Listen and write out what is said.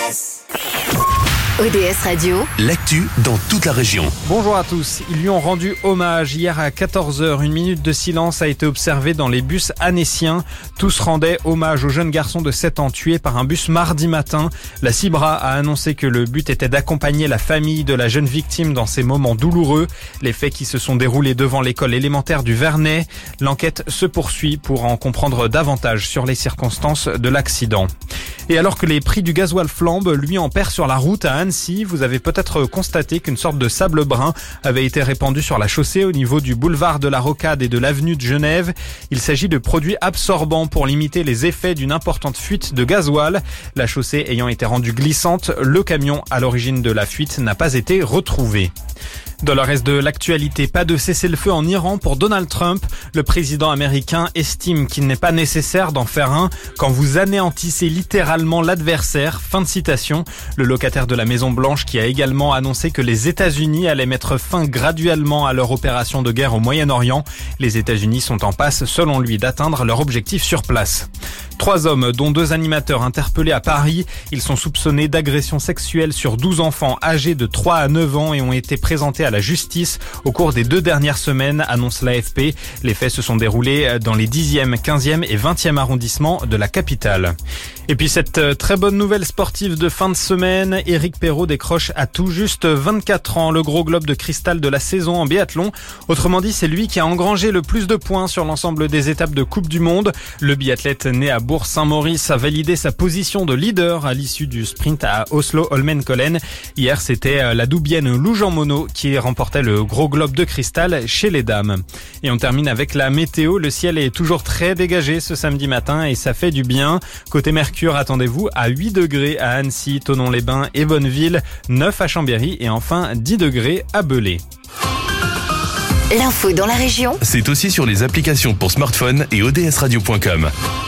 ODS Radio, l'actu dans toute la région. Bonjour à tous. Ils lui ont rendu hommage. Hier à 14h, une minute de silence a été observée dans les bus annéciens. Tous rendaient hommage au jeune garçon de 7 ans tué par un bus mardi matin. La CIBRA a annoncé que le but était d'accompagner la famille de la jeune victime dans ces moments douloureux. Les faits qui se sont déroulés devant l'école élémentaire du Vernet. L'enquête se poursuit pour en comprendre davantage sur les circonstances de l'accident. Et alors que les prix du gasoil flambent, lui en perd sur la route à Annecy. Vous avez peut-être constaté qu'une sorte de sable brun avait été répandu sur la chaussée au niveau du boulevard de la Rocade et de l'avenue de Genève. Il s'agit de produits absorbants pour limiter les effets d'une importante fuite de gasoil. La chaussée ayant été rendue glissante, le camion à l'origine de la fuite n'a pas été retrouvé. Dans le reste de l'actualité, pas de cessez-le-feu en Iran pour Donald Trump. Le président américain estime qu'il n'est pas nécessaire d'en faire un quand vous anéantissez littéralement l'adversaire. Fin de citation. Le locataire de la Maison Blanche qui a également annoncé que les États-Unis allaient mettre fin graduellement à leur opération de guerre au Moyen-Orient. Les États-Unis sont en passe, selon lui, d'atteindre leur objectif sur place. 3 hommes, dont 2 animateurs interpellés à Paris. Ils sont soupçonnés d'agression sexuelle sur 12 enfants âgés de 3 à 9 ans et ont été présentés à la justice au cours des 2 dernières semaines, annonce l'AFP. Les faits se sont déroulés dans les 10e, 15e et 20e arrondissements de la capitale. Et puis cette très bonne nouvelle sportive de fin de semaine, Éric Perrault décroche à tout juste 24 ans le gros globe de cristal de la saison en biathlon. Autrement dit, c'est lui qui a engrangé le plus de points sur l'ensemble des étapes de Coupe du Monde. Le biathlète né à Bourg-Saint-Maurice a validé sa position de leader à l'issue du sprint à Oslo-Holmenkollen. Hier, c'était la doubienne Lou Jean Monod qui remportait le gros globe de cristal chez les dames. Et on termine avec la météo. Le ciel est toujours très dégagé ce samedi matin et ça fait du bien. Côté Mercure, attendez-vous à 8 degrés à Annecy, Thonon-les-Bains et Bonneville, 9 à Chambéry et enfin 10 degrés à Belley. l'info dans la région, C'est aussi sur les applications pour smartphone et odsradio.com.